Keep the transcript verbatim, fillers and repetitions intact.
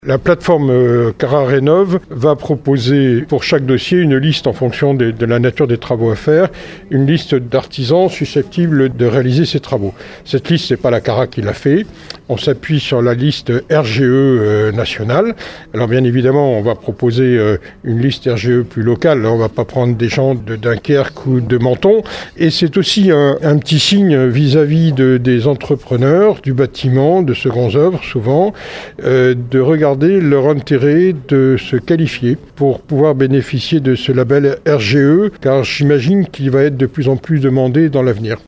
La plateforme euh, Cara Rénov va proposer pour chaque dossier une liste en fonction de, de la nature des travaux à faire, une liste d'artisans susceptibles de réaliser ces travaux. Cette liste, c'est pas la Cara qui l'a fait. On s'appuie sur la liste R G E euh, nationale. Alors bien évidemment, on va proposer euh, une liste R G E plus locale. On va pas prendre des gens de Dunkerque ou de Menton. Et c'est aussi un, un petit signe vis-à-vis de, des entrepreneurs du bâtiment, de secondes œuvres souvent, euh, de regarder leur intérêt de se qualifier pour pouvoir bénéficier de ce label R G E, car j'imagine qu'il va être de plus en plus demandé dans l'avenir.